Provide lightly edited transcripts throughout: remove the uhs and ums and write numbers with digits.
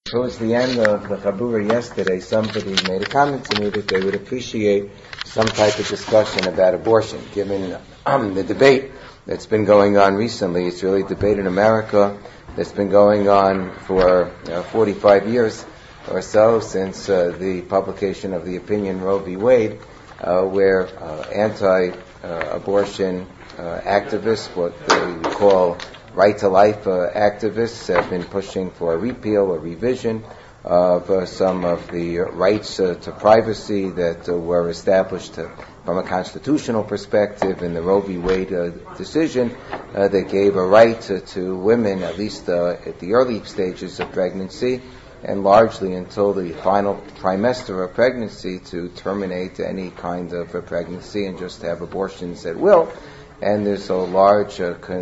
Towards the end of the Chabura yesterday, somebody made a comment to me that they would appreciate some type of discussion about abortion, given the debate that's been going on recently. It's really a debate in America that's been going on for 45 years or so, since the publication of the opinion Roe v. Wade, where anti-abortion activists, what they call right-to-life activists, have been pushing for a repeal or revision of some of the rights to privacy that were established from a constitutional perspective in the Roe v. Wade decision that gave a right to women, at least at the early stages of pregnancy, and largely until the final trimester of pregnancy, to terminate any kind of a pregnancy and just have abortions at will. And there's a large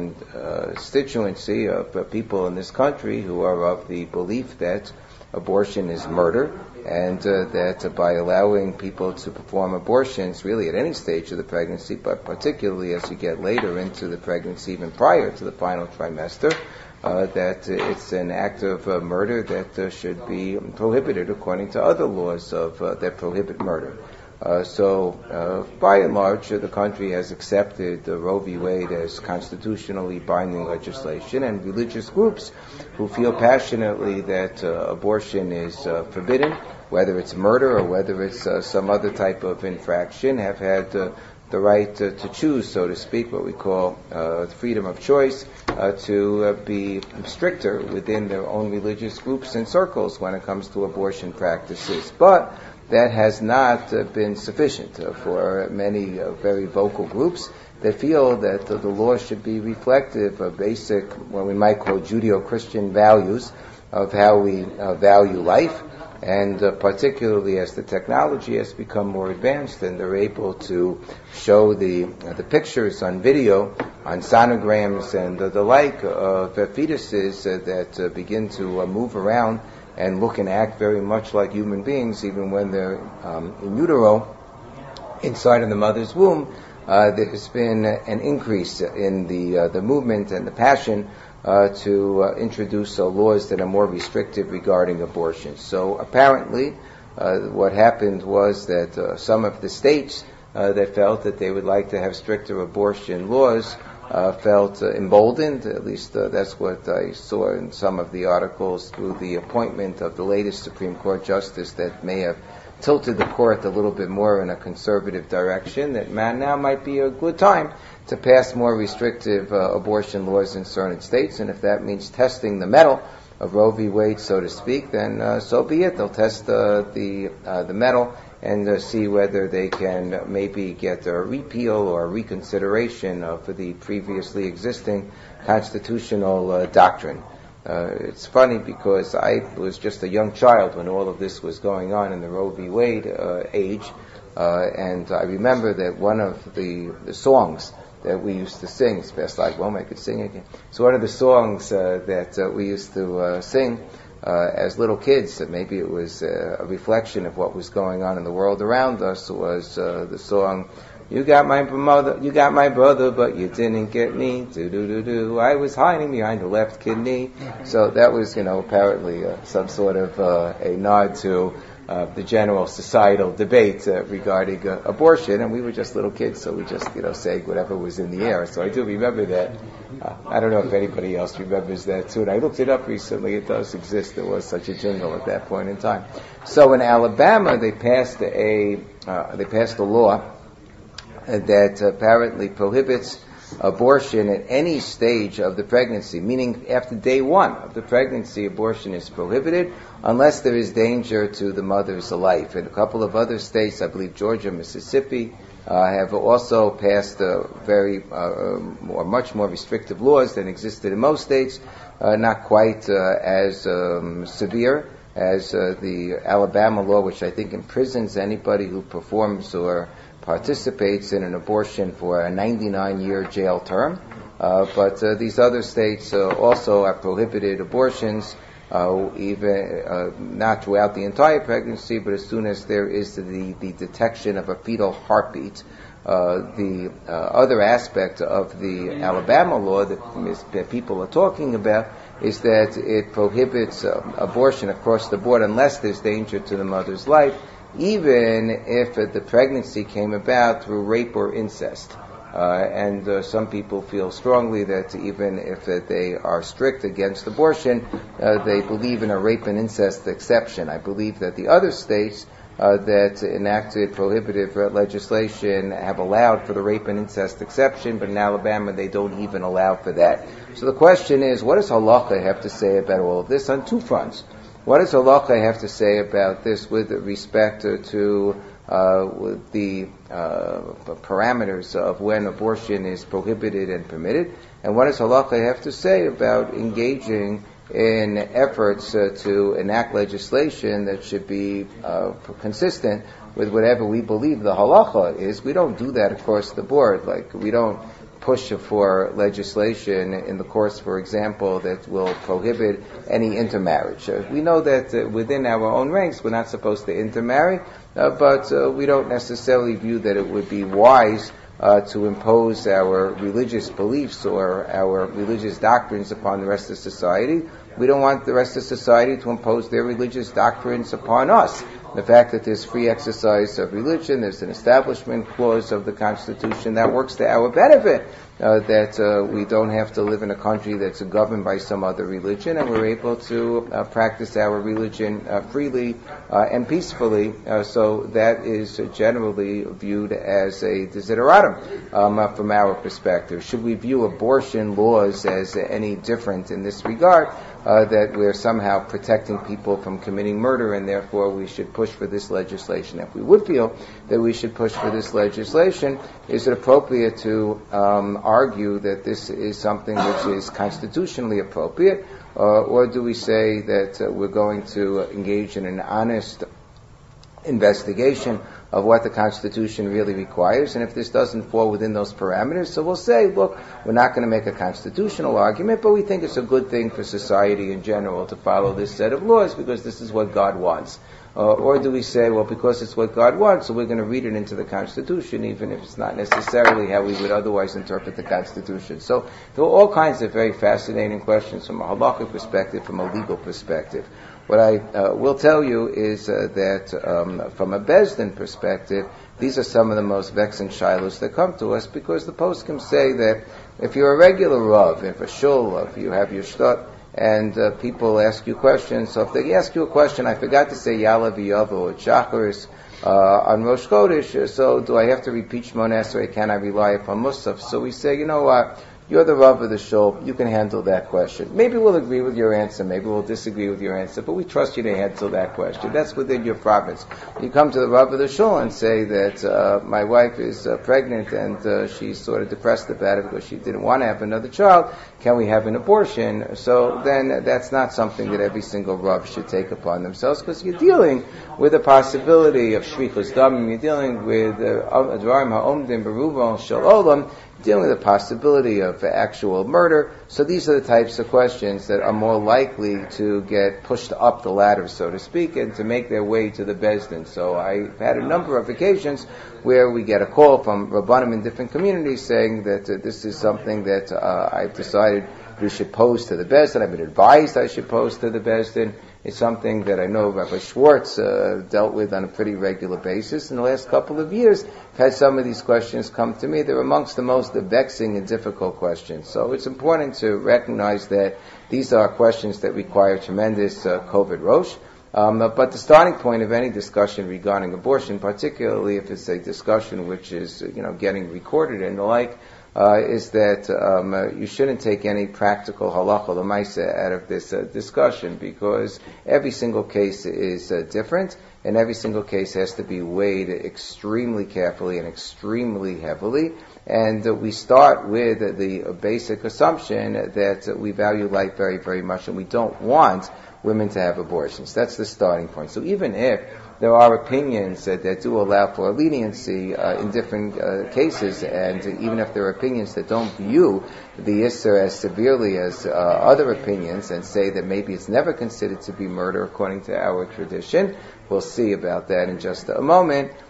constituency of people in this country who are of the belief that abortion is murder, and that by allowing people to perform abortions really at any stage of the pregnancy, but particularly as you get later into the pregnancy, even prior to the final trimester, that it's an act of murder that should be prohibited according to other laws that prohibit murder. So, by and large, the country has accepted Roe v. Wade as constitutionally binding legislation, and religious groups who feel passionately that abortion is forbidden, whether it's murder or whether it's some other type of infraction, have had the right to choose, so to speak, what we call freedom of choice, to be stricter within their own religious groups and circles when it comes to abortion practices. But that has not been sufficient for many very vocal groups that feel that the law should be reflective of basic, what we might call Judeo-Christian values of how we value life, and particularly as the technology has become more advanced and they're able to show the pictures on video, on sonograms and the like of fetuses that begin to move around and look and act very much like human beings, even when they're in utero, inside of the mother's womb. There has been an increase in the movement and the passion to introduce laws that are more restrictive regarding abortion. So apparently, what happened was that some of the states that felt that they would like to have stricter abortion laws felt emboldened, at least that's what I saw in some of the articles, through the appointment of the latest Supreme Court justice that may have tilted the court a little bit more in a conservative direction, that now might be a good time to pass more restrictive abortion laws in certain states. And if that means testing the mettle of Roe v. Wade, so to speak, then so be it. They'll test the mettle and see whether they can maybe get a repeal or a reconsideration of the previously existing constitutional doctrine. It's funny because I was just a young child when all of this was going on in the Roe v. Wade age, and I remember that one of the songs that we used to sing, it's best like, well, I could sing again. So one of the songs that we used to sing as little kids, maybe it was a reflection of what was going on in the world around us, was the song, "You got my mother, you got my brother, but you didn't get me. Do do do do. I was hiding behind the left kidney." So that was, apparently some sort of a nod to the general societal debate regarding abortion, and we were just little kids, so we just, sang whatever was in the air. So I do remember that. I don't know if anybody else remembers that too. And I looked it up recently. It does exist. There was such a jingle at that point in time. So in Alabama, they passed a law that apparently prohibits abortion at any stage of the pregnancy, meaning after day one of the pregnancy, abortion is prohibited unless there is danger to the mother's life. And a couple of other states, I believe Georgia, Mississippi, have also passed much more restrictive laws than existed in most states, not quite as severe as the Alabama law, which I think imprisons anybody who performs or participates in an abortion for a 99-year jail term. But these other states also have prohibited abortions, even not throughout the entire pregnancy, but as soon as there is the detection of a fetal heartbeat. The other aspect of the Alabama law that people are talking about is that it prohibits abortion across the board unless there's danger to the mother's life, even if the pregnancy came about through rape or incest. And some people feel strongly that even if they are strict against abortion, they believe in a rape and incest exception. I believe that the other states that enacted prohibitive legislation have allowed for the rape and incest exception, but in Alabama they don't even allow for that. So the question is, what does halacha have to say about all of this on two fronts? What does halacha have to say about this with respect to the parameters of when abortion is prohibited and permitted? And what does halacha have to say about engaging in efforts to enact legislation that should be consistent with whatever we believe the halacha is? We don't do that across the board. Like, we don't push for legislation in the course, for example, that will prohibit any intermarriage. We know that within our own ranks we're not supposed to intermarry, but we don't necessarily view that it would be wise to impose our religious beliefs or our religious doctrines upon the rest of society. We don't want the rest of society to impose their religious doctrines upon us. The fact that there's free exercise of religion, there's an establishment clause of the Constitution that works to our benefit, that we don't have to live in a country that's governed by some other religion, and we're able to practice our religion freely and peacefully. So that is generally viewed as a desideratum from our perspective. Should we view abortion laws as any different in this regard? That we're somehow protecting people from committing murder, and therefore we should push for this legislation. If we would feel that we should push for this legislation, is it appropriate to argue that this is something which is constitutionally appropriate, or do we say that we're going to engage in an honest investigation of what the Constitution really requires, and if this doesn't fall within those parameters, so we'll say, look, we're not going to make a constitutional argument, but we think it's a good thing for society in general to follow this set of laws because this is what God wants. Or do we say, well, because it's what God wants, so we're going to read it into the Constitution, even if it's not necessarily how we would otherwise interpret the Constitution. So there are all kinds of very fascinating questions from a halakhic perspective, from a legal perspective. What I will tell you is that from a Beis Din perspective, these are some of the most vexing shilos that come to us, because the poskim say that if you're a regular Rav, if a shul, if you have your shtot, and people ask you questions, so if they ask you a question, I forgot to say Yalla v'Yavo or Shacharis on Rosh Chodesh, so do I have to repeat Shmona Esrei? Can I rely upon Musaf? So we say, you know what? You're the Rav of the shul. You can handle that question. Maybe we'll agree with your answer. Maybe we'll disagree with your answer. But we trust you to handle that question. That's within your province. You come to the Rav of the shul and say that my wife is pregnant and she's sort of depressed about it because she didn't want to have another child. Can we have an abortion? So then that's not something that every single Rav should take upon themselves, because you're dealing with a possibility of shrichus damim. You're dealing with dvarim ha'omdim beruvo shel olam, dealing with the possibility of actual murder. So these are the types of questions that are more likely to get pushed up the ladder, so to speak, and to make their way to the Beis Din. So I've had a number of occasions where we get a call from Rabbanim in different communities saying that this is something that I've decided we should pose to the Beis Din. I've been advised I should pose to the Beis Din. It's something that I know Rabbi Schwartz dealt with on a pretty regular basis. In the last couple of years, I've had some of these questions come to me. They're amongst the most vexing and difficult questions. So it's important to recognize that these are questions that require tremendous kavod rosh. But the starting point of any discussion regarding abortion, particularly if it's a discussion which is, getting recorded and the like, is that you shouldn't take any practical halacha l'maisa out of this discussion, because every single case is different, and every single case has to be weighed extremely carefully and extremely heavily. And we start with the basic assumption that we value life very, very much, and we don't want women to have abortions. That's the starting point. So even if there are opinions that do allow for leniency in different cases, and even if there are opinions that don't view the Isser as severely as other opinions and say that maybe it's never considered to be murder according to our tradition, we'll see about that in just a moment.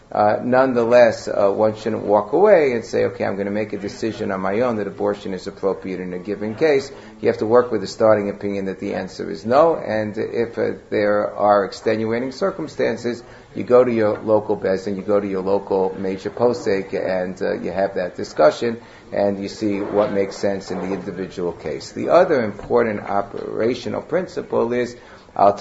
nonetheless, one shouldn't walk away and say, okay, I'm going to make a decision on my own that abortion is appropriate in a given case. You have to work with the starting opinion that the answer is no, and if there are extenuating circumstances, you go to your local bezdin, you go to your local major posek, and you have that discussion, and you see what makes sense in the individual case. The other important operational principle is it's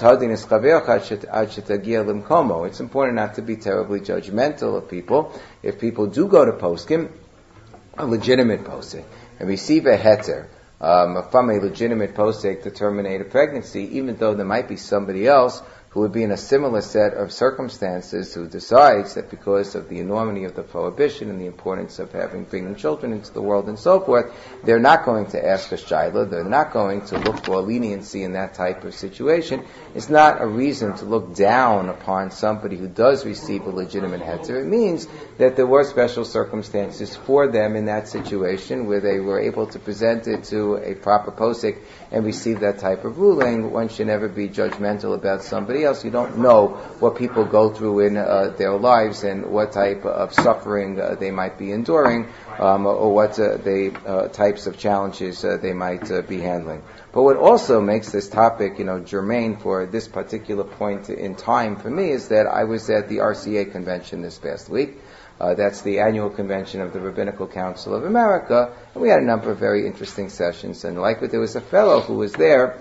important not to be terribly judgmental of people. If people do go to poskim, a legitimate posek, and receive a heter from a legitimate posek to terminate a pregnancy, even though there might be somebody else who would be in a similar set of circumstances who decides that because of the enormity of the prohibition and the importance of bringing children into the world and so forth, they're not going to ask a shayla, they're not going to look for leniency in that type of situation. It's not a reason to look down upon somebody who does receive a legitimate heter. It means that there were special circumstances for them in that situation where they were able to present it to a proper posek and receive that type of ruling. One should never be judgmental about somebody else. You don't know what people go through in their lives and what type of suffering they might be enduring, or what types of challenges they might be handling. But what also makes this topic, germane for this particular point in time for me is that I was at the RCA convention this past week. That's the annual convention of the Rabbinical Council of America, and we had a number of very interesting sessions. And there was a fellow who was there,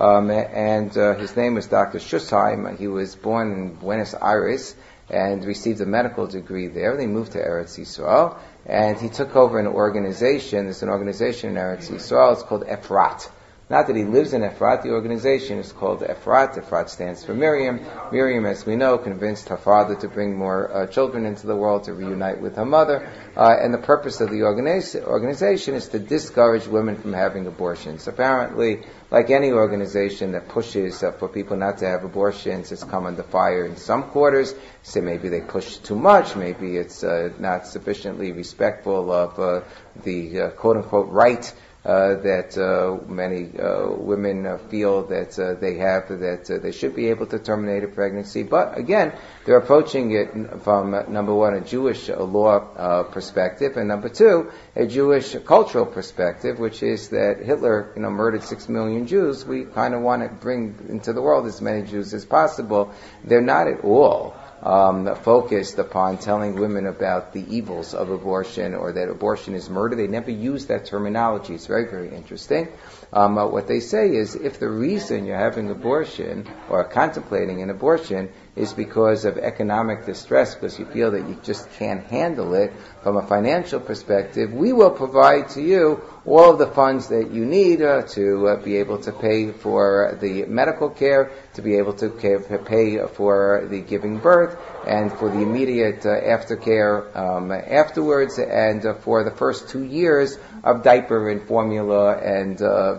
and his name was Dr. Schussheim. He was born in Buenos Aires and received a medical degree there. They moved to Eretz Yisrael, and he took over an organization. There's an organization in Eretz Yisrael. It's called Efrat. Not that he lives in Efrat, the organization is called Efrat. Efrat stands for Miriam. Miriam, as we know, convinced her father to bring more children into the world, to reunite with her mother. And the purpose of the organization is to discourage women from having abortions. Apparently, like any organization that pushes for people not to have abortions, it's come under fire in some quarters. So maybe they push too much, maybe it's not sufficiently respectful of the quote-unquote right that many women feel that they have, that they should be able to terminate a pregnancy. But again, they're approaching it from, number one, a Jewish law perspective, and number two, a Jewish cultural perspective, which is that Hitler, murdered 6 million Jews. We kind of want to bring into the world as many Jews as possible. They're not at all focused upon telling women about the evils of abortion or that abortion is murder. They never use that terminology. It's very, very interesting. What they say is if the reason you're having abortion or contemplating an abortion is because of economic distress, because you feel that you just can't handle it from a financial perspective, we will provide to you all of the funds that you need to be able to pay for the medical care, to be able to pay for the giving birth, and for the immediate aftercare afterwards, and for the first 2 years of diapers and formula and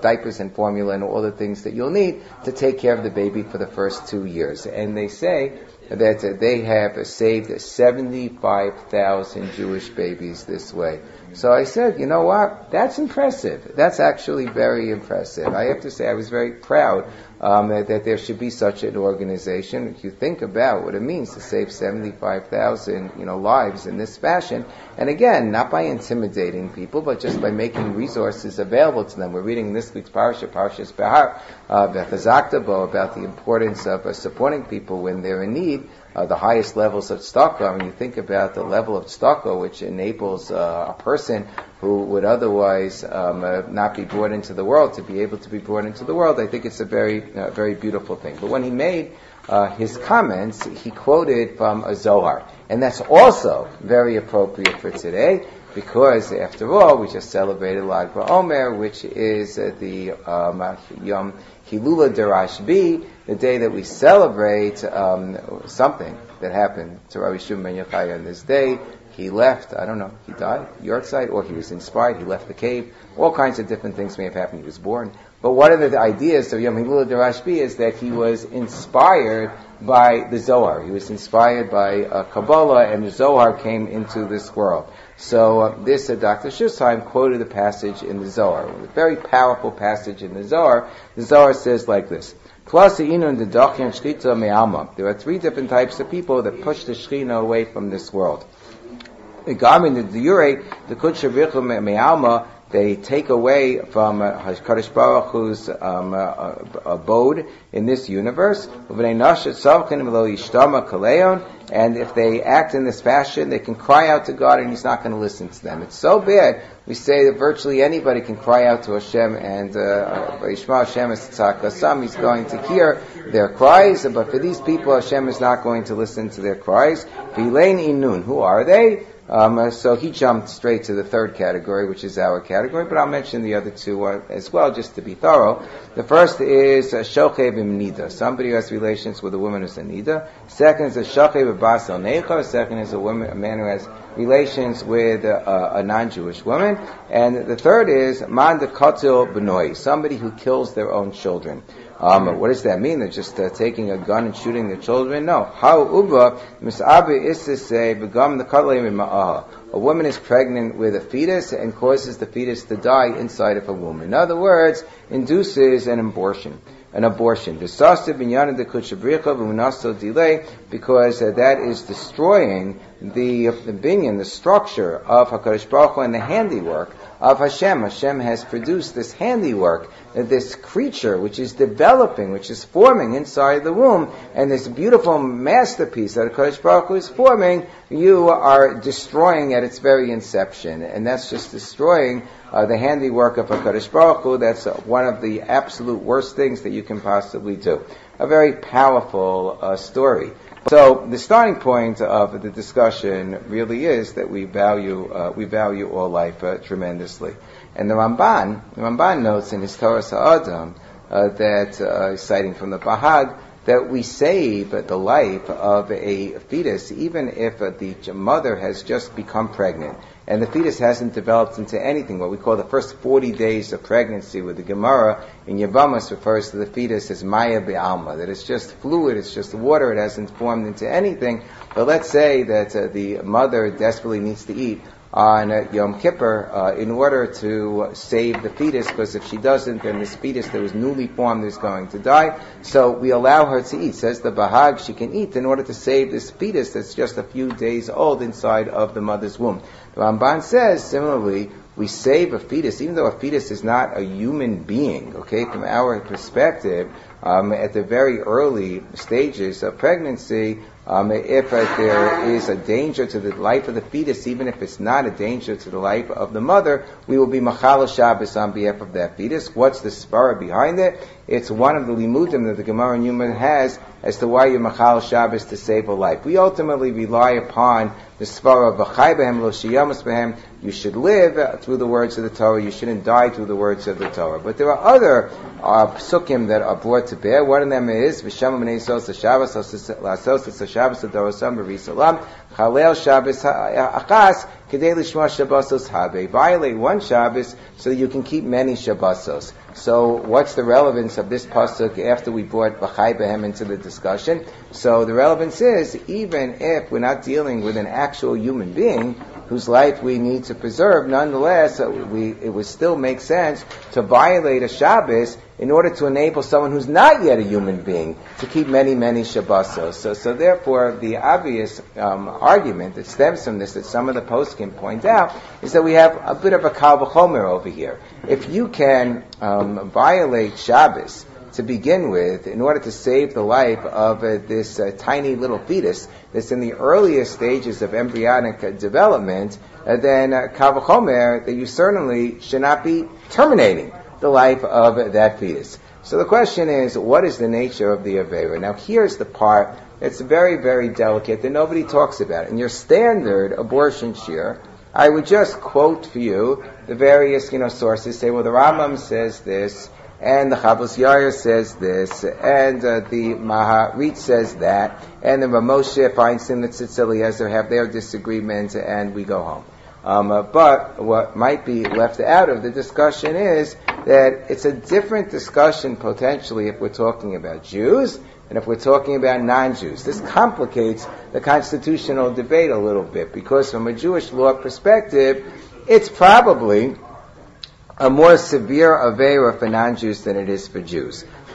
all the things that you'll need to take care of the baby for the first 2 years. And they say that they have saved 75,000 Jewish babies this way. So I said, you know what? That's impressive. That's actually very impressive. I have to say I was very proud that there should be such an organization. If you think about what it means to save 75,000, lives in this fashion, and again, not by intimidating people, but just by making resources available to them. We're reading this week's Parshas Behar, Bechazakta Bo, about the importance of supporting people when they're in need. The highest levels of tzedakah. When you think about the level of tzedakah, which enables a person who would otherwise not be brought into the world to be able to be brought into the world, I think it's a very, very beautiful thing. But when he made his comments, he quoted from a Zohar, and that's also very appropriate for today, because after all, we just celebrated Lag BaOmer, which is the Yom Hilula Derashbi, the day that we celebrate something that happened to Rabbi Shimon ben Yochai on this day. He left, I don't know, he died, Yortzeit, or he was inspired, he left the cave. All kinds of different things may have happened. He was born. But one of the ideas of Yom Hilula Derashbi is that he was inspired by the Zohar. He was inspired by Kabbalah, and the Zohar came into this world. So this Dr. Schussheim quoted a passage in the Zohar, a very powerful passage in the Zohar. The Zohar says like this: Plus, there are three different types of people that push the Shekhinah away from this world. The they take away from Hakadosh Baruch Hu's abode in this universe. And if they act in this fashion, they can cry out to God and He's not going to listen to them. It's so bad, we say that virtually anybody can cry out to Hashem and Yishma Hashem es tzakasam, He's going to hear their cries, but for these people Hashem is not going to listen to their cries. V'lein inun, who are they? So he jumped straight to the third category, which is our category, but I'll mention the other two as well, just to be thorough. The first is shochev im nida, somebody who has relations with a woman who's a nida. Second is a shochev b'bas el necha. Second is a man who has relations with a non-Jewish woman. And the third is man de katil b'noi, somebody who kills their own children. What does that mean? They're just taking a gun and shooting their children? No. How uva misabe is to say begam the katlayim ma'ah. A woman is pregnant with a fetus and causes the fetus to die inside of a womb. In other words, induces an abortion. Because that is destroying the binyan, the structure of HaKadosh Baruch Hu and the handiwork of Hashem. Hashem has produced this handiwork, this creature which is developing, which is forming inside the womb, and this beautiful masterpiece that HaKadosh Baruch Hu is forming, you are destroying at its very inception. And that's just destroying the handiwork of HaKadosh Baruch Hu. That's one of the absolute worst things that you can possibly do. A very powerful story. So the starting point of the discussion really is that we value all life tremendously. And the Ramban notes in his Torah Sa'adam that, citing from the Bahag, that we save the life of a fetus even if the mother has just become pregnant and the fetus hasn't developed into anything. What we call the first 40 days of pregnancy, with the Gemara in Yevamos refers to the fetus as Maya Be'alma, that it's just fluid, it's just water, it hasn't formed into anything. But let's say that the mother desperately needs to eat on Yom Kippur in order to save the fetus, because if she doesn't, then this fetus that was newly formed is going to die. So we allow her to eat. Says the Bahag, she can eat in order to save this fetus that's just a few days old inside of the mother's womb. The Ramban says, similarly, we save a fetus, even though a fetus is not a human being, okay, from our perspective, at the very early stages of pregnancy, if there is a danger to the life of the fetus, even if it's not a danger to the life of the mother, we will be Machal Shabbos on behalf of that fetus. What's the svara behind it? It's one of the limudim that the Gemara in Yuma has as to why you Machal Shabbos to save a life. We ultimately rely upon the svara of V'chai behem lo shiyamus behem. You should live through the words of the Torah. You shouldn't die through the words of the Torah. But there are other psukim that are brought to bear. One of them is V'shem b'nei sos Shabbos lasos Shabbos adorosam b'risalam chalel Shabbos achas kedei lishma Shabbosos habe. Violate one Shabbos so that you can keep many Shabbosos. So what's the relevance of this pasuk after we brought V'chai behem into the discussion? So the relevance is, even if we're not dealing with an actual human being whose life we need to preserve, nonetheless, it would still make sense to violate a Shabbos in order to enable someone who's not yet a human being to keep many, many Shabbosos. So therefore, the obvious argument that stems from this, that some of the poskim point out, is that we have a bit of a kal v'chomer over here. If you can violate Shabbos to begin with, in order to save the life of this tiny little fetus that's in the earliest stages of embryonic development, then kal v'chomer, that you certainly should not be terminating the life of that fetus. So the question is, what is the nature of the Aveira? Now here's the part that's very, very delicate that nobody talks about. In your standard abortion shiur, I would just quote for you the various, sources, say, well, the Rambam says this, and the Chavos Yair says this, and the Maharit says that, and the Ramoshe Feinstein, the Tzitz Eliezer have their disagreement, and we go home. But what might be left out of the discussion is that it's a different discussion potentially if we're talking about Jews and if we're talking about non-Jews. This complicates the constitutional debate a little bit, because from a Jewish law perspective, it's probably a more severe aveira for non-Jews than it is for Jews.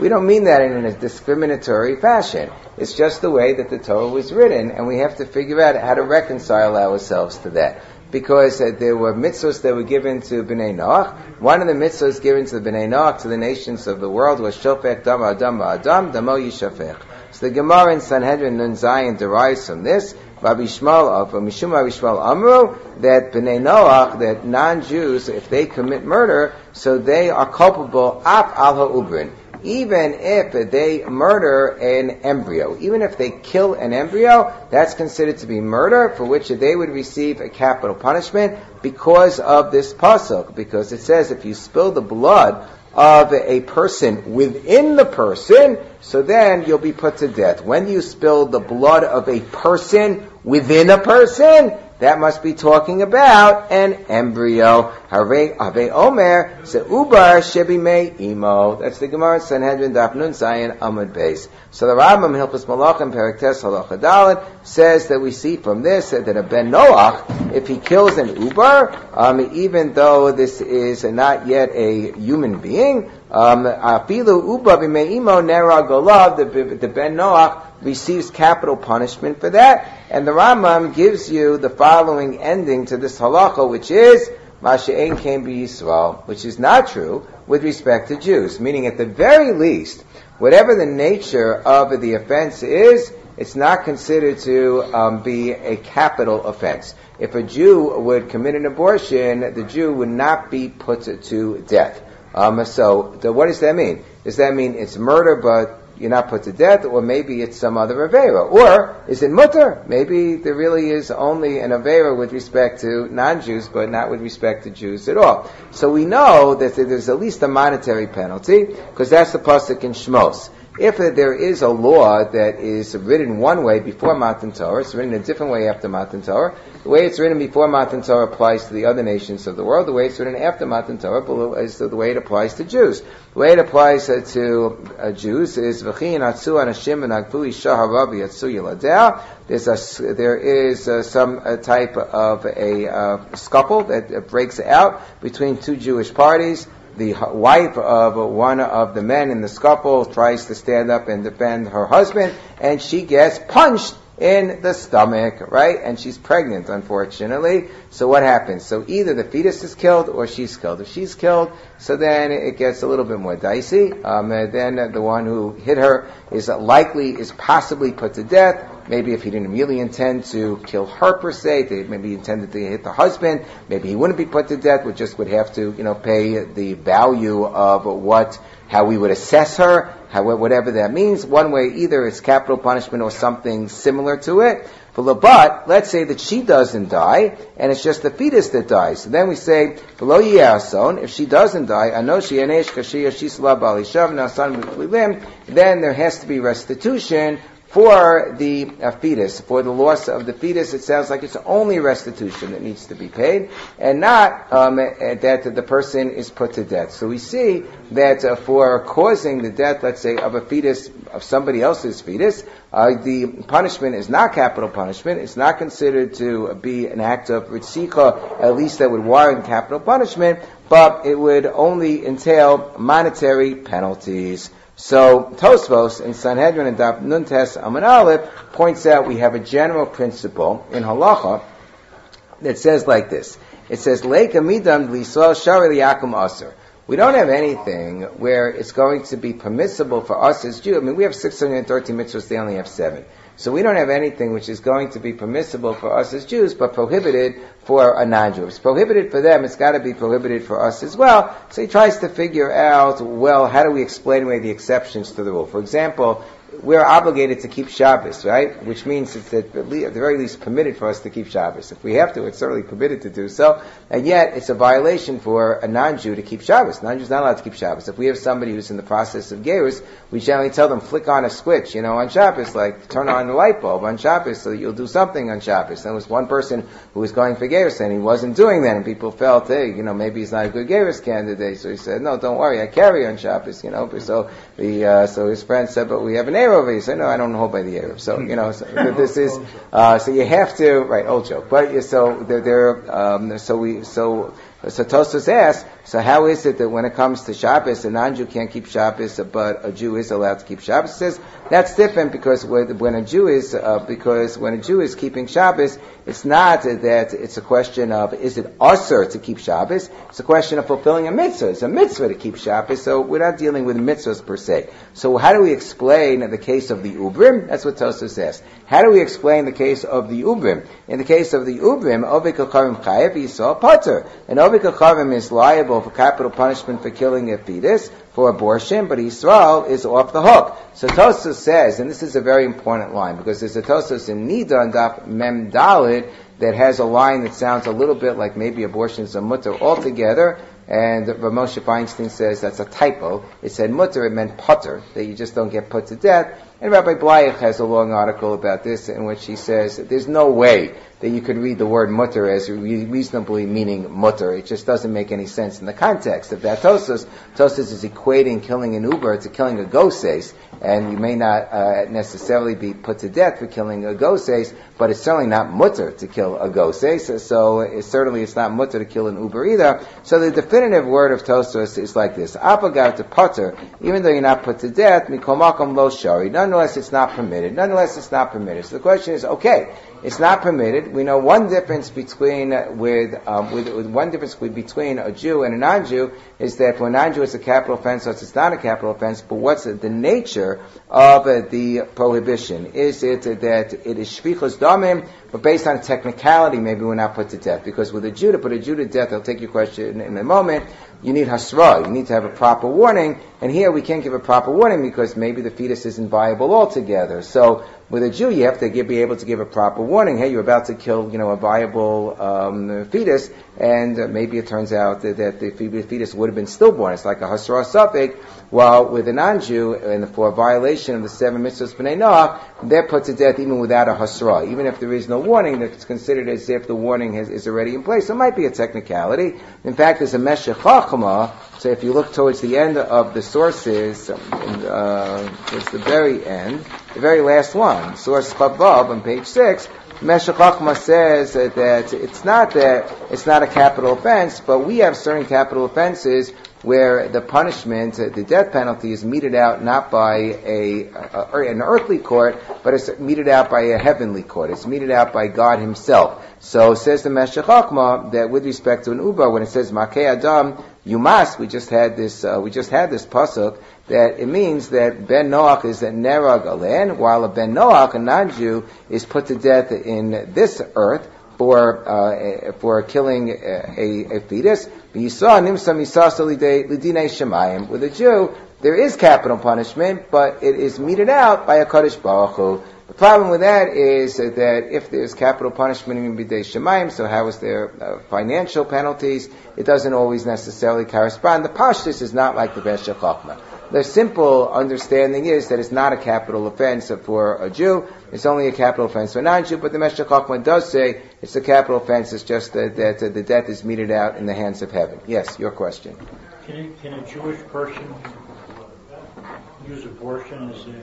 We don't mean that in a discriminatory fashion. It's just the way that the Torah was written, and we have to figure out how to reconcile ourselves to that. Because there were mitzvahs that were given to Bnei Noach. One of the mitzvahs given to the Bnei Noach, to the nations of the world, was Shofech Dam Adam Adam Damo Yishafech. So the Gemara in Sanhedrin Nun Zayin derives from this. Rabbi Shmuel of Mishum Rabbi Shmuel Amru, that Bnei Noach, that non-Jews, if they commit murder, so they are culpable ap al ha'ubrin. Even if they murder an embryo, even if they kill an embryo, that's considered to be murder, for which they would receive a capital punishment because of this pasuk. Because it says if you spill the blood of a person within the person, so then you'll be put to death. When you spill the blood of a person within a person, that must be talking about an embryo. Harei Ave Omer Zeubar Shebimei Imo. That's the Gemara in Sanhedrin Daf Nun Zayin Amud Beis. So the Rambam Hilchos Malachim Perek Tes Halacha Dalet says that we see from this that a Ben Noach, if he kills an ubar, even though this is not yet a human being, Afilu Uba Bimei Imo Nera Golav, the Ben Noach receives capital punishment for that. And the Rambam gives you the following ending to this halacha, which is Masha'en came be Yisrael, which is not true with respect to Jews. Meaning, at the very least, whatever the nature of the offense is, it's not considered to be a capital offense. If a Jew would commit an abortion, the Jew would not be put to death. So what does that mean? Does that mean it's murder, but you're not put to death, or maybe it's some other Avera? Or is it mutter? Maybe there really is only an Avera with respect to non-Jews, but not with respect to Jews at all. So we know that there's at least a monetary penalty, because that's the pasuk in Shmos. If there is a law that is written one way before Matan Torah, it's written a different way after Matan Torah. The way it's written before Matan Torah applies to the other nations of the world. The way it's written after Matan Torah is the way it applies to Jews. The way it applies to Jews is V'chi Natsu Anashim V'Nagvu Isha Harav Yatsu Yiladeh. There is some type of a scuffle that breaks out between two Jewish parties. The wife of one of the men in the scuffle tries to stand up and defend her husband, and she gets punched in the stomach, right? And she's pregnant, unfortunately. So what happens? So either the fetus is killed or she's killed. If she's killed, so then it gets a little bit more dicey. Then the one who hit her is possibly put to death. Maybe if he didn't really intend to kill her per se, maybe he intended to hit the husband, maybe he wouldn't be put to death, would have to, pay the value of how we would assess her, whatever that means. One way, either it's capital punishment or something similar to it. But let's say that she doesn't die, and it's just the fetus that dies. So then we say, below Yason, if she doesn't die, then there has to be restitution for the fetus, for the loss of the fetus. It sounds like it's only restitution that needs to be paid, and not that the person is put to death. So we see that for causing the death, let's say, of a fetus, of somebody else's fetus, the punishment is not capital punishment. It's not considered to be an act of ritzika, at least that would warrant capital punishment, but it would only entail monetary penalties. So Tosfos in Sanhedrin and Daf Nun Tes Amud Aleph points out we have a general principle in halacha that says like this. It says, Leika midam l'Yisrael shari liyakum aser. We don't have anything where it's going to be permissible for us as Jews. We have 613 mitzvahs, they only have 7. So we don't have anything which is going to be permissible for us as Jews, but prohibited for a non-Jew. If it's prohibited for them, it's got to be prohibited for us as well. So he tries to figure out, how do we explain away the exceptions to the rule? For example, we're obligated to keep Shabbos, right? Which means it's at the very least permitted for us to keep Shabbos. If we have to, it's certainly permitted to do so. And yet, it's a violation for a non-Jew to keep Shabbos. Non-Jew's not allowed to keep Shabbos. If we have somebody who's in the process of Gerus, we generally tell them, flick on a switch, on Shabbos, like turn on the light bulb on Shabbos so that you'll do something on Shabbos. There was one person who was going for Gerus and he wasn't doing that, and people felt, hey, maybe he's not a good Gerus candidate. So he said, no, don't worry, I carry on Shabbos, So his friend said, but we have an Erev. He said, no, I don't hold by the Erev. So, so this is, so you have to, right, old joke. But, So Tosfos asks, so how is it that when it comes to Shabbos, a non-Jew can't keep Shabbos, but a Jew is allowed to keep Shabbos? He says that's different because when a Jew is keeping Shabbos, it's not that it's a question of is it usher to keep Shabbos. It's a question of fulfilling a mitzvah. It's a mitzvah to keep Shabbos, so we're not dealing with mitzvahs per se. So how do we explain the case of the Ubrim? That's what Tosfos says. How do we explain the case of the Ubrim? In the case of the Ubrim, Ovik HaKarim Chayev Yisrael Pater. And Ovik HaKarim is liable for capital punishment for killing a fetus, for abortion, but Yisrael is off the hook. So Tosfos says, and this is a very important line, because there's a Tosfos in Nida and Daf Mem Daled that has a line that sounds a little bit like maybe abortion is a mutter altogether, and Rav Moshe Feinstein says that's a typo. It said mutter, it meant putter, that you just don't get put to death. And Rabbi Blayach has a long article about this in which he says that there's no way that you could read the word mutter as reasonably meaning mutter. It just doesn't make any sense in the context of that. Tosfos is equating killing an uber to killing a goses, and you may not necessarily be put to death for killing a goses, but it's certainly not mutter to kill a goses, so it's not mutter to kill an uber either. So the definitive word of Tosfos is like this: Apagar to putter, even though you're not put to death, mikomakom lo shari. Nonetheless, it's not permitted. So the question is, okay, it's not permitted. We know one difference between a Jew and a non-Jew is that for a non-Jew it's a capital offense, so it's not a capital offense. But what's the nature of the prohibition? Is it that it is shvichus damim, but based on a technicality, maybe we're not put to death? Because with a Jew, to put a Jew to death, I'll take your question in a moment, you need hasra, you need to have a proper warning, and here we can't give a proper warning because maybe the fetus isn't viable altogether. So with a Jew, you have to be able to give a proper warning. Hey, you're about to kill, a viable fetus, and maybe it turns out that the fetus would have been stillborn. It's like a hasra suffix. While with a non-Jew, and for a violation of the 7 mitzvahs b'nei Noach, they're put to death even without a hasra. Even if there is no warning, it's considered as if the warning is already in place. So it might be a technicality. In fact, there's a meshech chachma. So if you look towards the end of the sources, towards the very end, the very last one, source Chavav on page 6, Meshech Chachma says that it's not a capital offense, but we have certain capital offenses where the punishment, the death penalty, is meted out not by an earthly court, but it's meted out by a heavenly court. It's meted out by God Himself. So says the Meshech Chachma that with respect to an uber, when it says Makei Adam, you must. We just had this pasuk that it means that Ben Noach is a nerag alen, while a Ben Noach, a non-Jew, is put to death in this earth for killing a fetus. With a Jew, there is capital punishment, but it is meted out by a Kadosh Baruch Hu. The problem with that is that if there's capital punishment in B'dei Shemayim, so how is there financial penalties? It doesn't always necessarily correspond. The Pashtus is not like the Meshech Chachma. The simple understanding is that it's not a capital offense for a Jew. It's only a capital offense for a non-Jew. But the Meshech Chachma does say it's a capital offense. It's just that the death is meted out in the hands of heaven. Yes, your question. Can a Jewish person use abortion as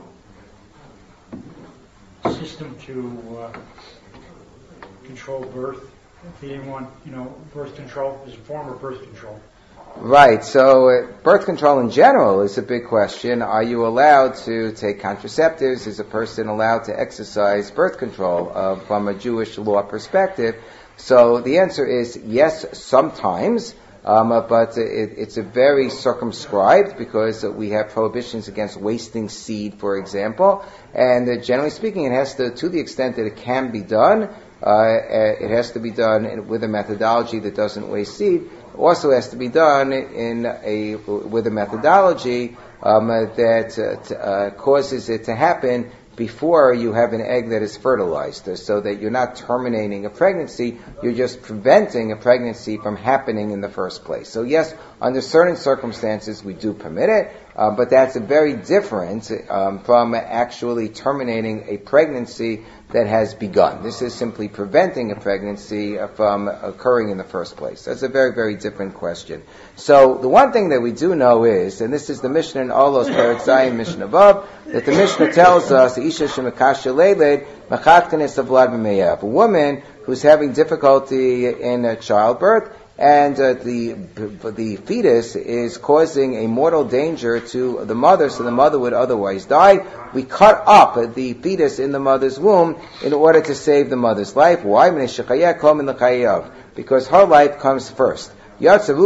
a system to control birth? If he didn't want, birth control as a form of birth control. Right, so birth control in general is a big question. Are you allowed to take contraceptives? Is a person allowed to exercise birth control from a Jewish law perspective? So the answer is yes, sometimes, but it's a very circumscribed because we have prohibitions against wasting seed, for example, and generally speaking, it has to the extent that it can be done, it has to be done with a methodology that doesn't waste seed. Also has to be done with a methodology that causes it to happen before you have an egg that is fertilized, so that you're not terminating a pregnancy, you're just preventing a pregnancy from happening in the first place. So yes, under certain circumstances we do permit it, but that's very different from actually terminating a pregnancy that has begun. This is simply preventing a pregnancy from occurring in the first place. That's a very, very different question. So the one thing that we do know is, and this is the Mishnah in Olos, Perek Zayin, Mishnah above, that the Mishnah tells us, Isha Shemekasha Leiled, Machatkanis Avlad B'Meyav. A woman who's having difficulty in childbirth, and the fetus is causing a mortal danger to the mother, so the mother would otherwise die. We cut up the fetus in the mother's womb in order to save the mother's life. Why? Because her life comes first. But if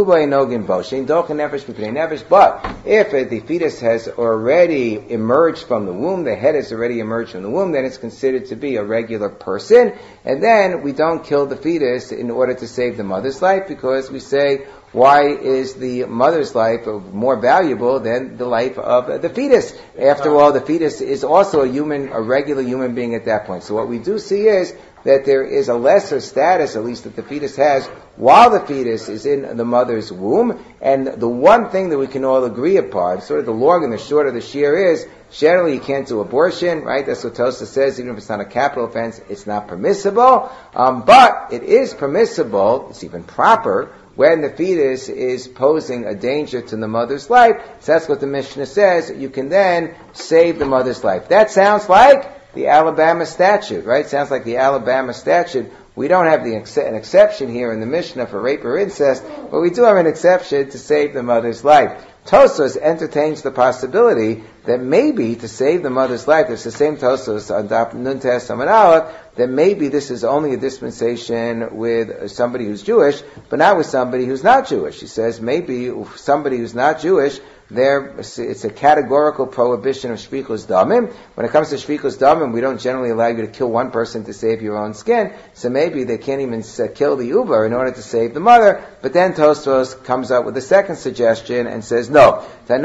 the fetus has already emerged from the womb, the head has already emerged from the womb, then it's considered to be a regular person, and then we don't kill the fetus in order to save the mother's life, because we say, why is the mother's life more valuable than the life of the fetus? After all, the fetus is also a regular human being at that point. So what we do see is that there is a lesser status, at least that the fetus has, while the fetus is in the mother's womb. And the one thing that we can all agree upon, sort of the long and the short of the shear is, generally you can't do abortion, right? That's what Tosfos says, even if it's not a capital offense, it's not permissible. But it is permissible, it's even proper, when the fetus is posing a danger to the mother's life. So that's what the Mishnah says, you can then save the mother's life. That sounds like the Alabama statute, right? Sounds like the Alabama statute. We don't have an exception here in the Mishnah for rape or incest, but we do have an exception to save the mother's life. Tosfos entertains the possibility that maybe to save the mother's life, it's the same Tosfos on Daf Nun Tes Amud Aleph, that maybe this is only a dispensation with somebody who's Jewish, but not with somebody who's not Jewish. He says maybe somebody who's not Jewish, it's a categorical prohibition of shfichus damim. When it comes to shfichus damim, we don't generally allow you to kill one person to save your own skin, so maybe they can't even kill the uber in order to save the mother. But then Tosfos comes up with a second suggestion and says, no. When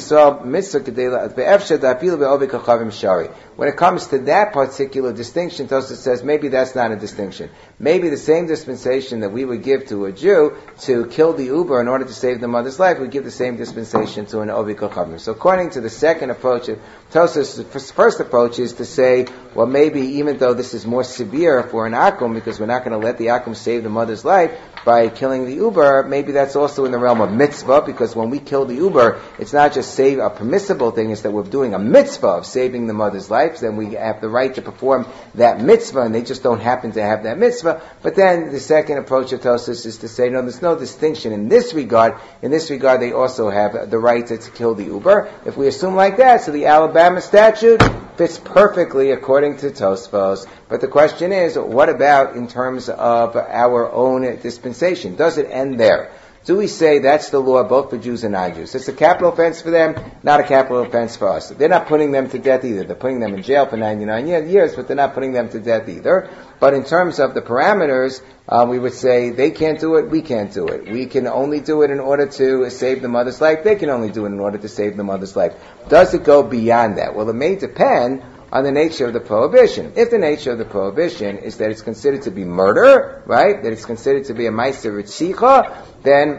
it comes to that particular distinction, Tosfos says maybe that's not a distinction. Maybe the same dispensation that we would give to a Jew to kill the uber in order to save the mother's life, we give the same dispensation to an Ovi Kochavim. So according to the second approach, Tosfos' first approach is to say, well, maybe even though this is more severe for an akum, because we're not going to let the akum save the mother's life by killing the uber, maybe that's also in the realm of mitzvah, because when we kill the uber, it's not just a permissible thing, it's that we're doing a mitzvah of saving the mother's life, then we have the right to perform that mitzvah, and they just don't happen to have that mitzvah. But then the second approach of Tosfos is to say, no, there's no distinction in this regard. In this regard, they also have the right to kill the uber. If we assume like that, so the Alabama statute fits perfectly according to Tosfos. But the question is, what about in terms of our own dispensation? Does it end there? Do we say that's the law both for Jews and non-Jews? It's a capital offense for them, not a capital offense for us. They're not putting them to death either. They're putting them in jail for 99 years, but they're not putting them to death either. But in terms of the parameters, we would say they can't do it, we can't do it. We can only do it in order to save the mother's life. They can only do it in order to save the mother's life. Does it go beyond that? Well, it may depend on the nature of the prohibition. If the nature of the prohibition is that it's considered to be murder, right, that it's considered to be a ma'aser ritzicha, then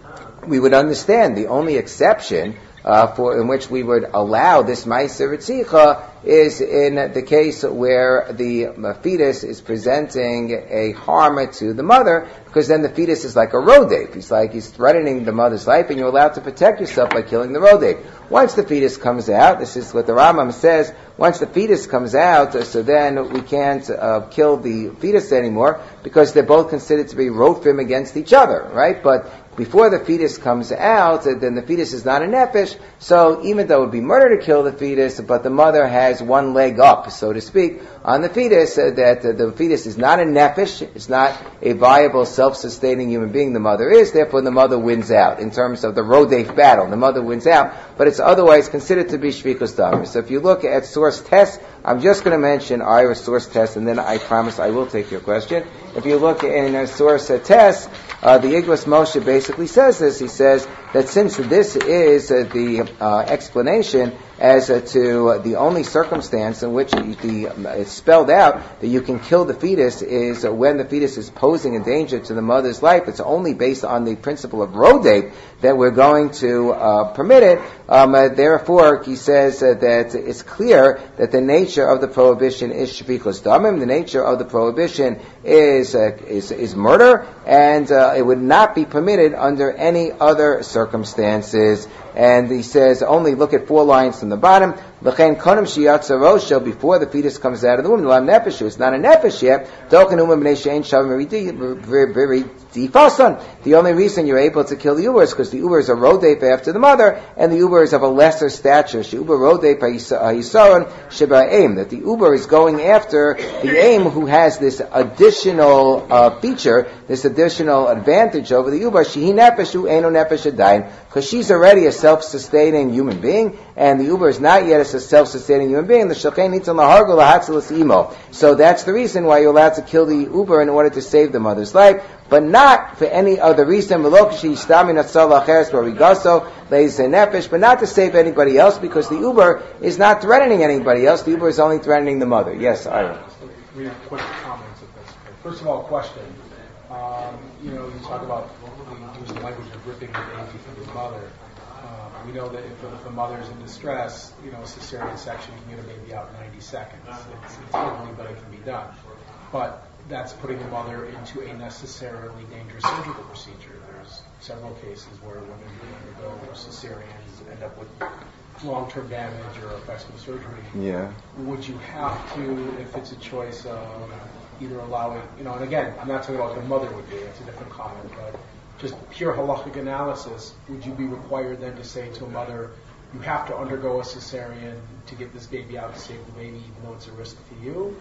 we would understand the only exception in which we would allow this ma'aser ritzicha is in the case where the fetus is presenting a harm to the mother, because then the fetus is like a rodape. He's threatening the mother's life, and you're allowed to protect yourself by killing the rodape. Once the fetus comes out, this is what the Rambam says, once the fetus comes out, so then we can't kill the fetus anymore, because they're both considered to be rofim against each other, right? But before the fetus comes out, then the fetus is not a nefesh, so even though it would be murder to kill the fetus, but the mother has one leg up, so to speak, on the fetus, that the fetus is not a nefesh, it's not a viable, self-sustaining human being, the mother is, therefore the mother wins out. In terms of the Rodef battle, the mother wins out, but it's otherwise considered to be shvikus damim. So if you look at source tests, I'm just going to mention Ira source test, and then I promise I will take your question. If you look in a source test, the Igros Moshe basically says this. He says that since this is the explanation as to the only circumstance in which it's spelled out that you can kill the fetus is when the fetus is posing a danger to the mother's life. It's only based on the principle of rodape that we're going to permit it. Therefore, he says that it's clear that the nature of the prohibition is shvichus damim. The nature of the prohibition is murder, and it would not be permitted under any other circumstances. And he says, only look at 4 lines from the bottom. L'chein konim sheyatsa rosho, before the fetus comes out of the womb, l'am nefesh, it's not a nefesh yet. Token umim b'nei she'ein shavim difason. The only reason you're able to kill the uber is because the uber is a rodef after the mother, and the uber is of a lesser stature. She'uber rodef hayisaron sheba aim, that the uber is going after the aim who has this additional feature, this additional advantage over the uber. Shehi nefeshu eno nefesh adayin, because she's already a self-sustaining human being, and the uber is not yet a self-sustaining human being. The shulchan nitzon lahargo lahatzilas imo. So that's the reason why you're allowed to kill the uber in order to save the mother's life, but not for any other reason. But not to save anybody else, because the uber is not threatening anybody else. The uber is only threatening the mother. Yes, Ira. We have quick comments at this. First of all, question. You talk about using the language of ripping the baby from the mother. We know that if the mother is in distress, cesarean section can get a baby out in 90 seconds. It's ugly, but it can be done. But that's putting the mother into a necessarily dangerous surgical procedure. There's several cases where women who undergo cesareans end up with long-term damage or effects of surgery. Yeah. Would you have to, if it's a choice of either allowing, and again, I'm not talking about what the mother would do, it's a different comment, but just pure halachic analysis, would you be required then to say to a mother, you have to undergo a cesarean to get this baby out to save the baby, even though it's a risk for you?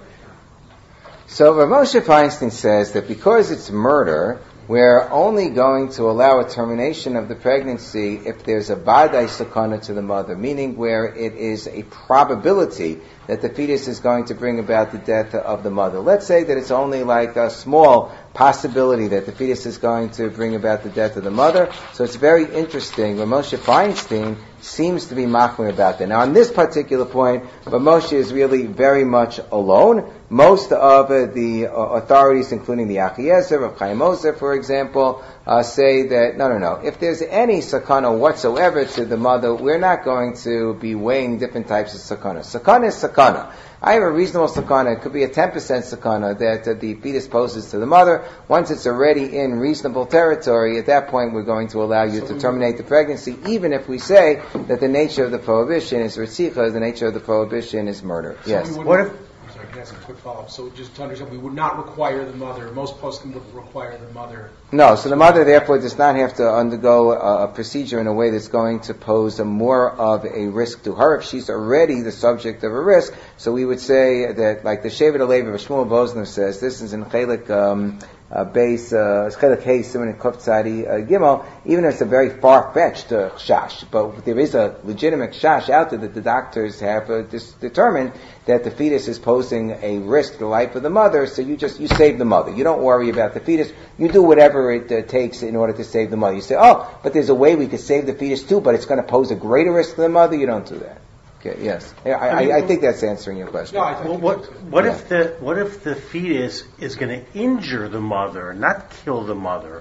So Rav Moshe Feinstein says that because it's murder, we're only going to allow a termination of the pregnancy if there's a badai sakana to the mother, meaning where it is a probability that the fetus is going to bring about the death of the mother. Let's say that it's only like a small possibility that the fetus is going to bring about the death of the mother. So it's very interesting. Rav Moshe Feinstein seems to be machmir about that. Now, on this particular point, Rav Moshe is really very much alone. Most of the authorities, including the Achiezer, Rav Chaim Ozer, for example, say that, no. If there's any sakana whatsoever to the mother, we're not going to be weighing different types of sakana. Sakana is sakana. I have a reasonable sakana. It could be a 10% sakana that the fetus poses to the mother. Once it's already in reasonable territory, at that point we're going to allow you to terminate the pregnancy, even if we say that the nature of the prohibition is ritzicha, the nature of the prohibition is murder. Yes. What if... Can I ask a quick follow-up? So just to understand, we would not require the mother, most poskim would require the mother. No, so the mother therefore does not have to undergo a procedure in a way that's going to pose more of a risk to her if she's already the subject of a risk. So we would say that, like the Shevet Alevi of Shmuel Bosner says, this is in Chelik base, Chelik Hey, Siman Kuf Tzadi Gimel, even if it's a very far-fetched chash, but there is a legitimate chash out there that the doctors have determined that the fetus is posing a risk to the life of the mother, so you save the mother. You don't worry about the fetus. You do whatever it takes in order to save the mother. You say, but there's a way we could save the fetus too, but it's going to pose a greater risk to the mother. You don't do that. Okay, yes. I think that's answering your question. No, I think what if the fetus is going to injure the mother, not kill the mother?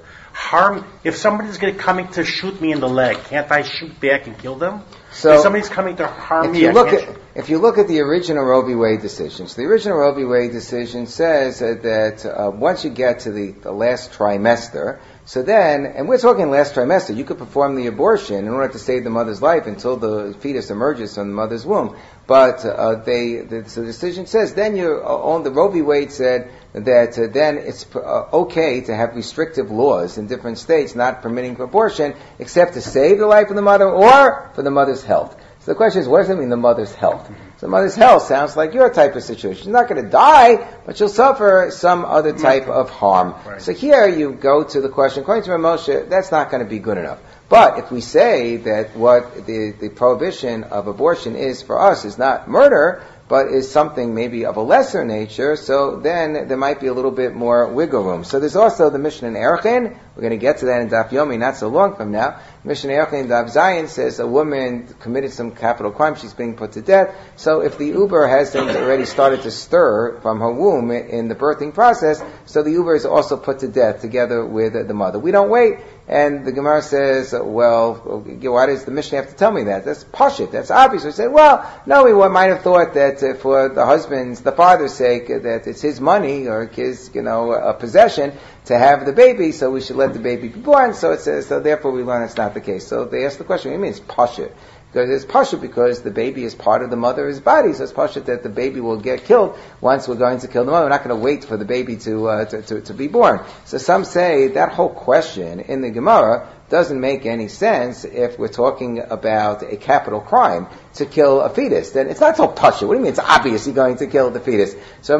If somebody's coming to shoot me in the leg, can't I shoot back and kill them? So if somebody's coming to harm me, if you look at the original Roe v. Wade decision, so the original Roe v. Wade decision says that once you get to the last trimester, so then, and we're talking last trimester, you could perform the abortion in order to save the mother's life until the fetus emerges from the mother's womb. But the decision says then the Roe v. Wade said that then it's okay to have restrictive laws in different states not permitting abortion except to save the life of the mother or for the mother's health. So the question is, what does it mean, the mother's health? So the mother's health sounds like your type of situation. She's not going to die, but she'll suffer some other type of harm. Right. So here you go to the question, according to Rav Moshe, that's not going to be good enough. But if we say that what the prohibition of abortion is for us is not murder, but is something maybe of a lesser nature, so then there might be a little bit more wiggle room. So there's also the Mishnah in Erchin. We're going to get to that in Daf Yomi not so long from now. Mishnah Erchin Daf Zayin says a woman committed some capital crime, she's being put to death. So if the uber hasn't already started to stir from her womb in the birthing process, so the uber is also put to death together with the mother. We don't wait. And the Gemara says, well, why does the Mishnah have to tell me that? That's pashut. That's obvious. We say, well, no, we might have thought that for the father's sake, that it's his money or his, a possession to have the baby, so we should let the baby be born. So it says, so therefore we learn it's not the case. So they ask the question, what do you mean it's pashut? Because it's pashut because the baby is part of the mother's body, so it's pashut that the baby will get killed once we're going to kill the mother. We're not going to wait for the baby to be born. So some say that whole question in the Gemara doesn't make any sense if we're talking about a capital crime to kill a fetus. Then it's not so pashut. What do you mean? It's obvious you're going to kill the fetus. So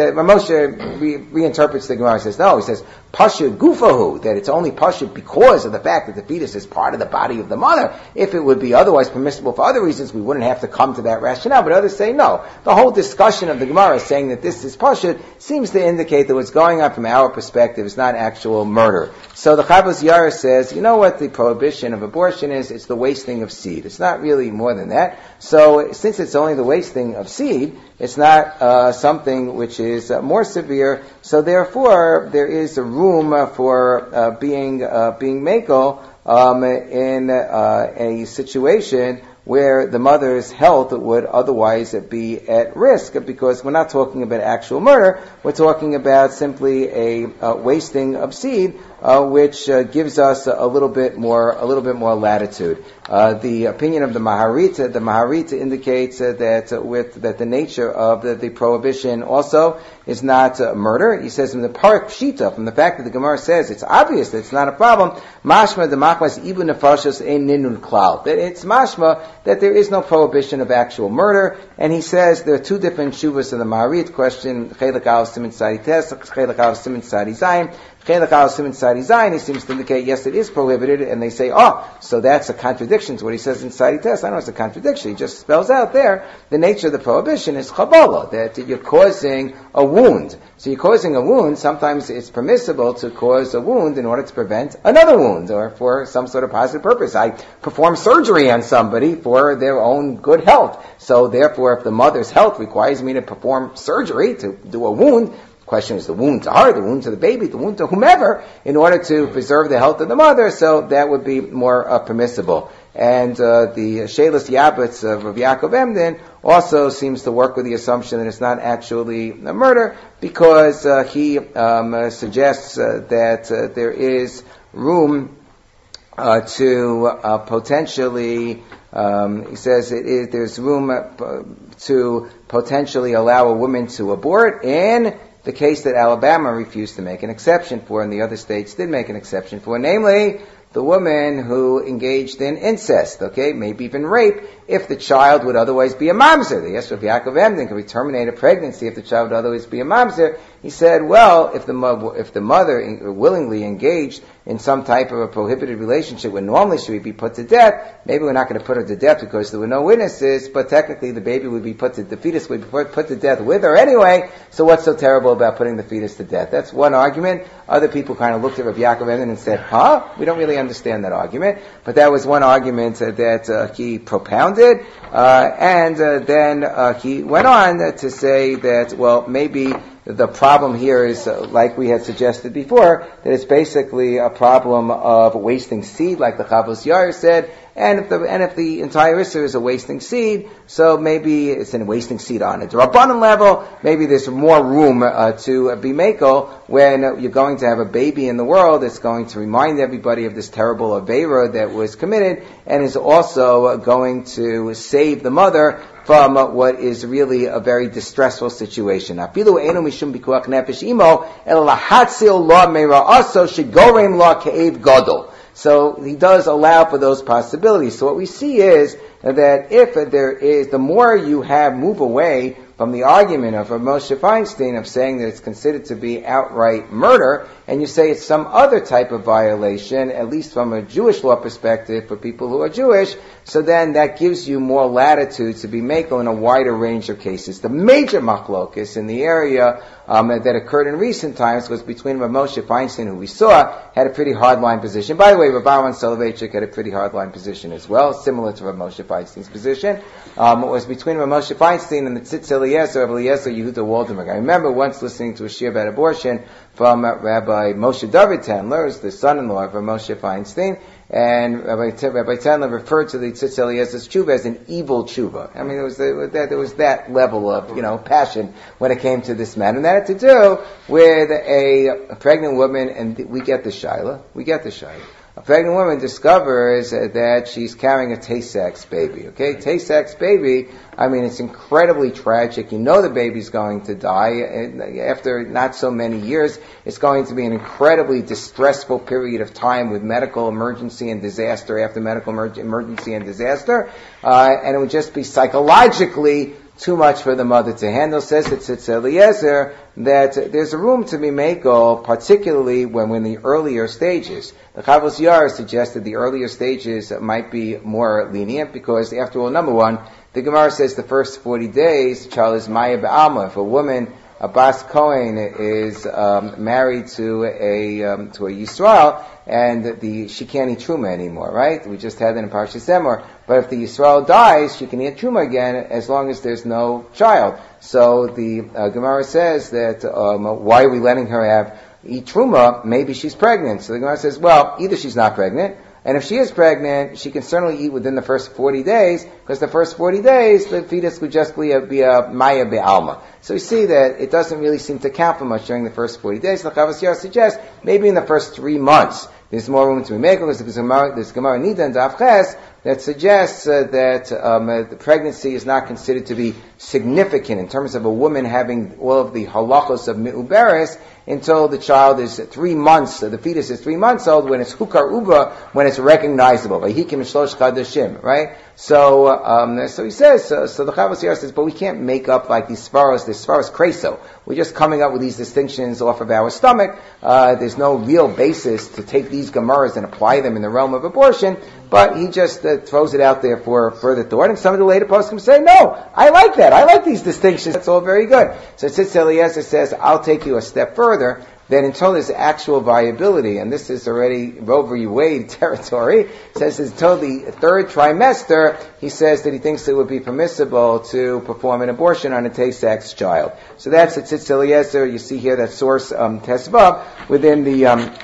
Moshe reinterprets the Gemara and says, no, he says, pashut gufahu, that it's only pashut because of the fact that the fetus is part of the body of the mother. If it would be otherwise permissible for other reasons, we wouldn't have to come to that rationale. But others say no. The whole discussion of the Gemara saying that this is pashut seems to indicate that what's going on from our perspective is not actual murder. So the Chavos Yair says, you know what the prohibition of abortion is? It's the wasting of seed. It's not really more than that. So since it's only the wasting of seed, it's not something which is more severe. So therefore, there is a room for being makel in a situation where the mother's health would otherwise be at risk, because we're not talking about actual murder, we're talking about simply a wasting of seed, which gives us a little bit more latitude. The opinion of the Maharita indicates that the nature of the prohibition also is not murder. He says from the Parak Pshita, from the fact that the Gemara says it's obvious that it's not a problem, mashma the machmas ibn nefashos ein ninun klal, that it's mashma that there is no prohibition of actual murder. And he says there are two different shuvas in the Maharit question, Chelek Al Siman Sadi Tes, Chelek Al Siman Sadi Zayin. Chelek Al Siman Sadi Zayin, he seems to indicate, yes, it is prohibited, and they say, so that's a contradiction to what he says in Sadi Tes. I know it's a contradiction. He just spells out there the nature of the prohibition is chabala, that you're causing a wound. So you're causing a wound. Sometimes it's permissible to cause a wound in order to prevent another wound, or for some sort of positive purpose. I perform surgery on somebody for their own good health. So therefore, if the mother's health requires me to perform surgery to do a wound, the question is the wound to her, the wound to the baby, the wound to whomever, in order to preserve the health of the mother, so that would be more permissible. And the Shelas Yabetz of Rav Yaakov Emden also seems to work with the assumption that it's not actually a murder, because he suggests that there is room to potentially, he says there's room to potentially allow a woman to abort in the case that Alabama refused to make an exception for, and the other states did make an exception for, namely the woman who engaged in incest, maybe even rape, if the child would otherwise be a mamzer. They asked Rav Yaakov Emden, can we terminate a pregnancy if the child would otherwise be a mamzer? He said, well, if the mother willingly engaged in some type of a prohibited relationship when normally she would be put to death, maybe we're not going to put her to death because there were no witnesses, but technically the fetus would be put to death with her anyway, so what's so terrible about putting the fetus to death? That's one argument. Other people kind of looked at Rav Yaakov Emden and said, we don't really understand that argument, but that was one argument that he propounded, and then he went on to say that, well, maybe the problem here is, like we had suggested before, that it's basically a problem of wasting seed, like the Chavos Yair said, and if the entire Isser is a wasting seed, so maybe it's a wasting seed on a D'Rabbanan level, maybe there's more room to be makel when you're going to have a baby in the world. It's going to remind everybody of this terrible Aveira that was committed, and is also going to save the mother from what is really a very distressful situation. So he does allow for those possibilities. So what we see is that if there is, the more you move away from the argument of Moshe Feinstein of saying that it's considered to be outright murder, and you say it's some other type of violation, at least from a Jewish law perspective for people who are Jewish, so then that gives you more latitude to be makel in a wider range of cases. The major machlokus in the area that occurred in recent times was between Rav Moshe Feinstein, who we saw had a pretty hardline position. By the way, Rav Aaron Soloveitchik had a pretty hardline position as well, similar to Rav Moshe Feinstein's position. It was between Rav Moshe Feinstein and the Tzitz Eliezer of Eliezer Yehuda Waldenberg. I remember once listening to a shiur about abortion from Rabbi Moshe David Tendler, the son-in-law of Rav Moshe Feinstein, and Rabbi Tendler referred to the Tzitz Eliezer's tshuva as an evil tshuva. I mean, there was that level of, passion when it came to this man. And that had to do with a pregnant woman, and we get the shaila. a pregnant woman discovers that she's carrying a Tay-Sachs baby. Okay, Tay-Sachs baby, I mean, it's incredibly tragic. You know the baby's going to die. After not so many years, it's going to be an incredibly distressful period of time with medical emergency and disaster after medical emergency and disaster. And it would just be psychologically too much for the mother to handle. Says it's Eliezer that there's a room to be mako, particularly when we're in the earlier stages. The Chavos Yair suggested the earlier stages might be more lenient because, after all, number one, the Gemara says the first 40 days, the child is Maya B'alma. If a woman, a Bas Kohen, is married to a Yisrael, and she can't eat Truma anymore, right? We just had that in Parshas Emor. But if the Yisrael dies, she can eat Truma again as long as there's no child. So the Gemara says that why are we letting her eat Truma? Maybe she's pregnant. So the Gemara says, well, either she's not pregnant, and if she is pregnant, she can certainly eat within the first 40 days, because the first 40 days, the fetus would just be a Maya Be'alma. So you see that it doesn't really seem to count for much during the first 40 days. The Chavos Yair suggests maybe in the first 3 months, there's more room to be made, because there's Gemara Nida and Daf Ches that suggests that the pregnancy is not considered to be significant in terms of a woman having all of the halachos of Me'uberes until the child is 3 months, the fetus is 3 months old, when it's hukar uba, when it's recognizable. Right? So he says, so the Chavos Yair says, but we can't make up like these svaros kreso. We're just coming up with these distinctions off of our stomach. There's no real basis to take these Gemaras and apply them in the realm of abortion, but he just throws it out there for further thought. And some of the later poskim say, no, I like that. I like these distinctions. That's all very good. So Tzitz Eliezer says, I'll take you a step further, that until there's actual viability, and this is already Roe v. Wade territory, says until the third trimester, he says that he thinks it would be permissible to perform an abortion on a Tay-Sachs child. So that's at Tzitz Eliezer. You see here that source Tesvav within the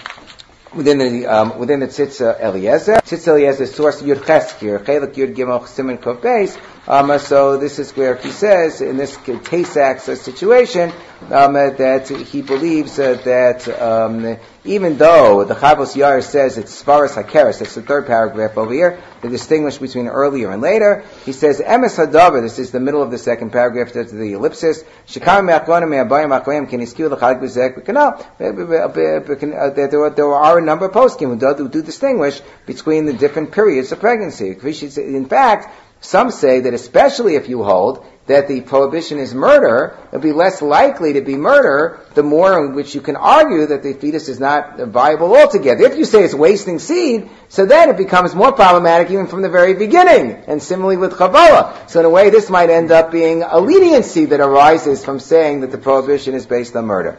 Tzitz Eliezer. Tzitz Eliezer source Yud Ches here, Chelik Yud Gimel Siman Kov Beis. So this is where he says, in this Tay-Sachs situation, that he believes that even though the Chavos Yair says it's Svaras HaKeres, that's the third paragraph over here, to distinguish between earlier and later, he says, Emes Hadavar, this is the middle of the second paragraph, that's the ellipsis, Shekam Me'akronim Me'abayim Akoyim Ken Iskiu L'Chalik B'Zek B'Kanal, that there are a number of poskim who do distinguish between the different periods of pregnancy. In fact, some say that especially if you hold that the prohibition is murder, it'll be less likely to be murder the more in which you can argue that the fetus is not viable altogether. If you say it's wasting seed, so then it becomes more problematic even from the very beginning. And similarly with Kabbalah. So in a way, this might end up being a leniency that arises from saying that the prohibition is based on murder.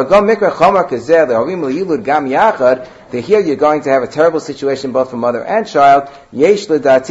Here you're going to have a terrible situation both for mother and child. I think that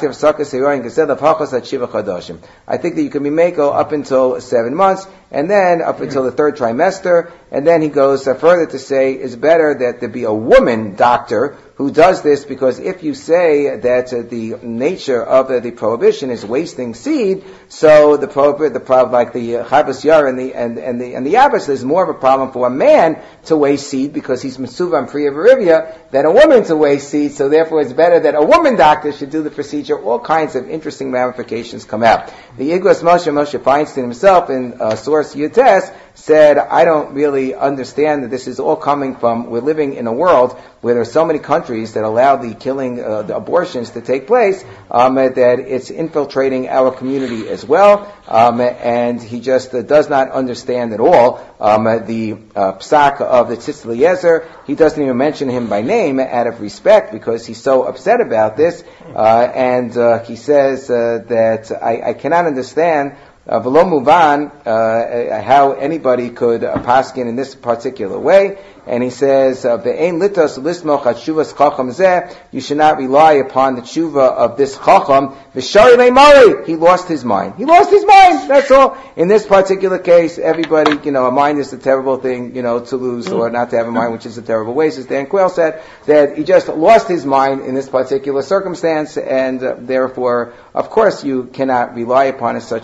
you can be mako up until 7 months, and then up until the third trimester, and then he goes further to say it's better that there be a woman doctor who does this, because if you say that the nature of the prohibition is wasting seed, so the problem, like the Chavos Yair and the Abbas, there's more of a problem for a man to waste seed because he's Mesuvam Priya Verivia than a woman to waste seed. So therefore, it's better that a woman doctor should do the procedure. All kinds of interesting ramifications come out. The Igros Moshe Feinstein himself in source Yutes said, I don't really understand that this is all coming from, we're living in a world where there are so many countries that allow the killing, the abortions to take place, that it's infiltrating our community as well, and he just does not understand at all the psak of the Tzitz Eliezer. He doesn't even mention him by name out of respect because he's so upset about this, and he says that I cannot understand V'lo muvan, how anybody could paskin in this particular way. And he says, "Ve'ein litos lismoch at shuvas chacham zeh." You should not rely upon the tshuva of this chacham. V'shari le'mari. He lost his mind. He lost his mind. That's all. In this particular case, everybody, a mind is a terrible thing, to lose or not to have a mind, which is a terrible waste. As Dan Quayle said, that he just lost his mind in this particular circumstance, and therefore, of course, you cannot rely upon such a thing.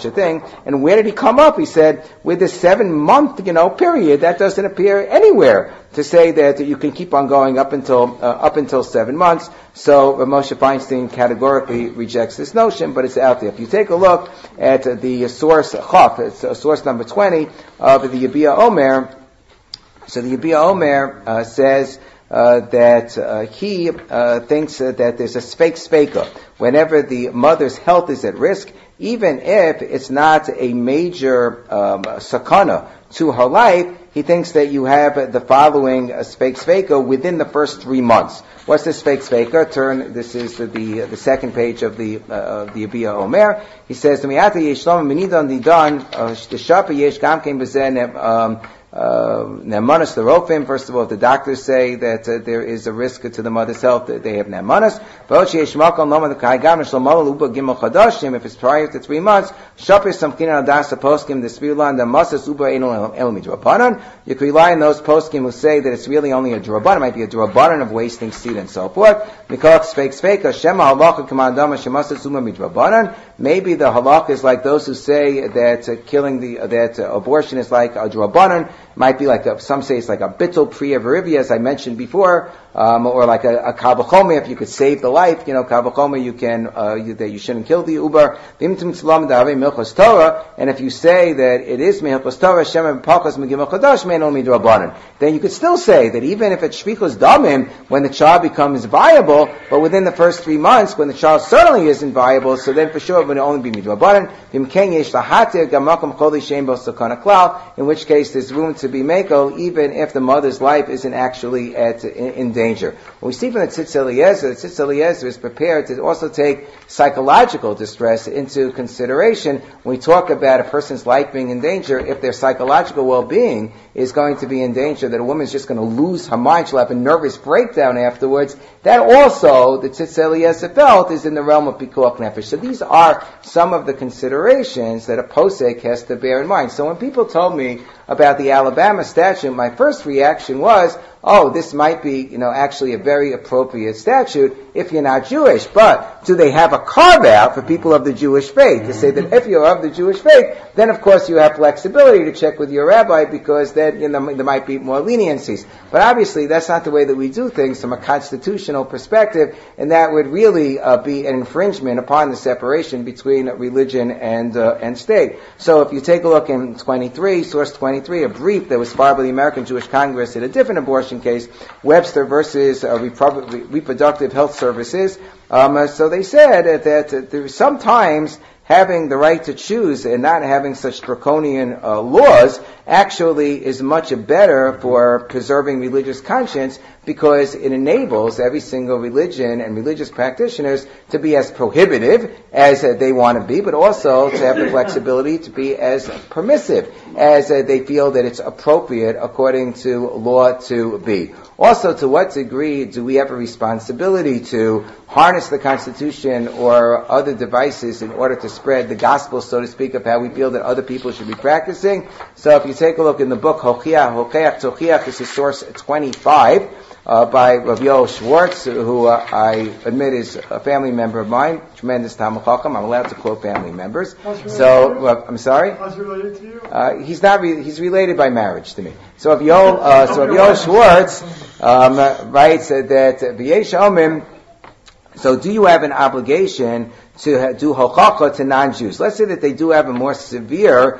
And where did he come up? He said, with this 7-month, period, that doesn't appear anywhere to say that you can keep on going up until 7 months. So Moshe Feinstein categorically rejects this notion, but it's out there. If you take a look at the source Chaf, it's source number 20 of the Yabia Omer. So the Yabia Omer says that he thinks that there's a sveka whenever the mother's health is at risk, even if it's not a major sakana to her life. He thinks that you have the following sveka within the first 3 months. What's this sveka? This is the second page of the Yabia Omer. He says, Nemanas the Rofim. First of all, the doctors say that there is a risk to the mother's health, that they have Nemanas. If it's prior to 3 months, you can rely on those poskim who say that it's really only a drabanan. It might be a drabanan of wasting seed and so forth. Maybe the halakha is like those who say that abortion is like a drabanan. Might be like some say it's like a bittul priya verivia, as I mentioned before, or like a kavachome. If you could save the life, kavachome, you can that you shouldn't kill the uber. And if you say that it is mehilchos Torah, shem pachas megimel chadash me'enol midrabanan, then you could still say that even if it's shvichos damim, when the child becomes viable, but within the first 3 months, when the child certainly isn't viable, so then for sure it would only be midrabanan. In which case there's room to be mekel, even if the mother's life isn't actually in danger. What we see from the Tzitz Eliezer, is prepared to also take psychological distress into consideration when we talk about a person's life being in danger. If their psychological well-being is going to be in danger, that a woman's just going to lose her mind, she'll have a nervous breakdown afterwards, that also, the Tzitz Eliezer felt, is in the realm of pikuach nefesh. So these are some of the considerations that a posek has to bear in mind. So when people told me about the Alabama statute, my first reaction was, this might be, actually a very appropriate statute if you're not Jewish. But do they have a carve-out for people of the Jewish faith to say that if you're of the Jewish faith, then of course you have flexibility to check with your rabbi, because then there might be more leniencies. But obviously that's not the way that we do things from a constitutional perspective, and that would really be an infringement upon the separation between religion and state. So if you take a look in source 23, a brief that was filed by the American Jewish Congress in a different abortion case, Webster versus Reproductive Health Services. So they said that there's sometimes having the right to choose and not having such draconian laws actually is much better for preserving religious conscience, because it enables every single religion and religious practitioners to be as prohibitive as they want to be, but also to have the flexibility to be as permissive as they feel that it's appropriate according to law to be. Also, to what degree do we have a responsibility to harness the Constitution or other devices in order to spread the gospel, so to speak, of how we feel that other people should be practicing? So if you take a look in the book Hocheach Tochiach, this is source 25, by Rav Yoel Schwartz, who I admit is a family member of mine, tremendous Talmud Chacham. I'm allowed to quote family members. So, I'm sorry? How's he related to you? He's related by marriage to me. So Rav Yoel Schwartz writes that V'yesh Omim, so do you have an obligation to do hochacha to non-Jews? Let's say that they do have a more severe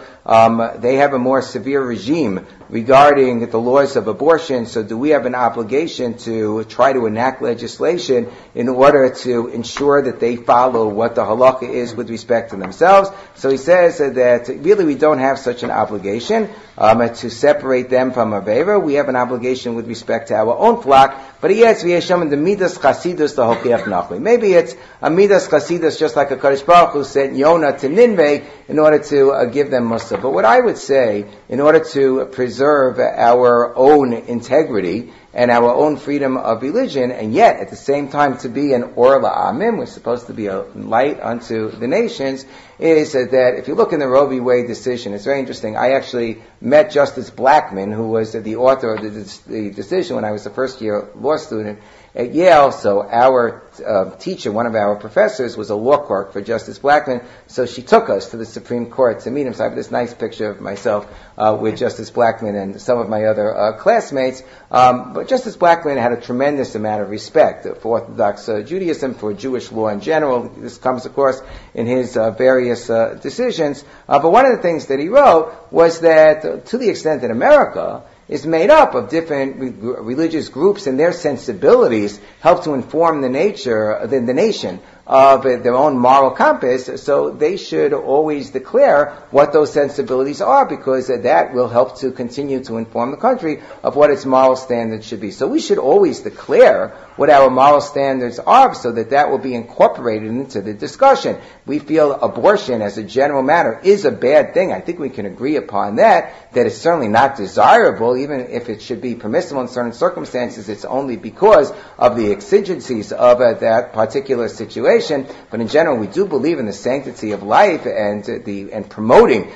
regime regarding the laws of abortion. So do we have an obligation to try to enact legislation in order to ensure that they follow what the halakha is with respect to themselves? So he says that really we don't have such an obligation to separate them from Avera. We have an obligation with respect to our own flock. But yes, we have the midas chasidus the hokiach nachli. Maybe it's a midas chasidus, just like a Kadosh Baruch Hu sent Yonah to Nineveh in order to give them Musa. But what I would say, in order to preserve our own integrity and our own freedom of religion, and yet at the same time to be an or la'amim, we're supposed to be a light unto the nations, is that if you look in the Roe v. Wade decision, it's very interesting. I actually met Justice Blackmun, who was the author of the decision when I was a first-year law student at Yale. So our teacher, one of our professors, was a law clerk for Justice Blackmun, so she took us to the Supreme Court to meet him. So I have this nice picture of myself with Justice Blackmun and some of my other classmates. But Justice Blackmun had a tremendous amount of respect for Orthodox Judaism, for Jewish law in general. This comes, of course, in his various decisions. But one of the things that he wrote was that to the extent that America is made up of different religious groups and their sensibilities help to inform the nation of their own moral compass, so they should always declare what those sensibilities are, because that will help to continue to inform the country of what its moral standards should be. So we should always declare what our moral standards are, so that will be incorporated into the discussion. We feel abortion as a general matter is a bad thing. I think we can agree upon that it's certainly not desirable. Even if it should be permissible in certain circumstances, it's only because of the exigencies of that particular situation. But in general, we do believe in the sanctity of life and promoting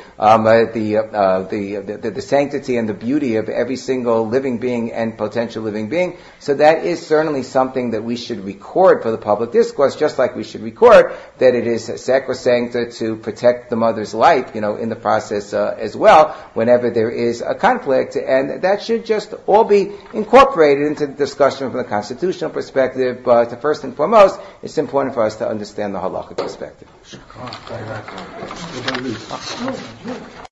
the sanctity and the beauty of every single living being and potential living being. So that is certainly something that we should record for the public discourse, just like we should record that it is sacrosanct to protect the mother's life, in the process as well, whenever there is a conflict. And that should just all be incorporated into the discussion from the constitutional perspective. But first and foremost, it's important for us to understand the halakhic perspective.